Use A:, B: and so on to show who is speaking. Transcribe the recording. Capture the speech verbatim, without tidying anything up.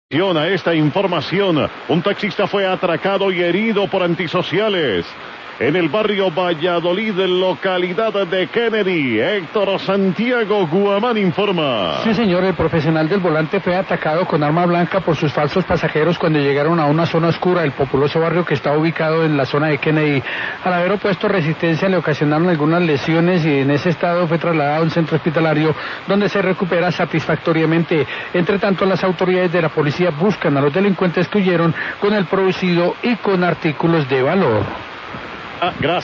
A: A esta información, un taxista fue atracado y herido por antisociales en el barrio Valladolid, localidad de Kennedy. Héctor Santiago Guamán informa.
B: Sí, señor, el profesional del volante fue atacado con arma blanca por sus falsos pasajeros cuando llegaron a una zona oscura del populoso barrio que está ubicado en la zona de Kennedy. Al haber opuesto resistencia le ocasionaron algunas lesiones y en ese estado fue trasladado a un centro hospitalario donde se recupera satisfactoriamente. Entre tanto, las autoridades de la policía buscan a los delincuentes que huyeron con el producido y con artículos de valor.
A: Ah, gracias.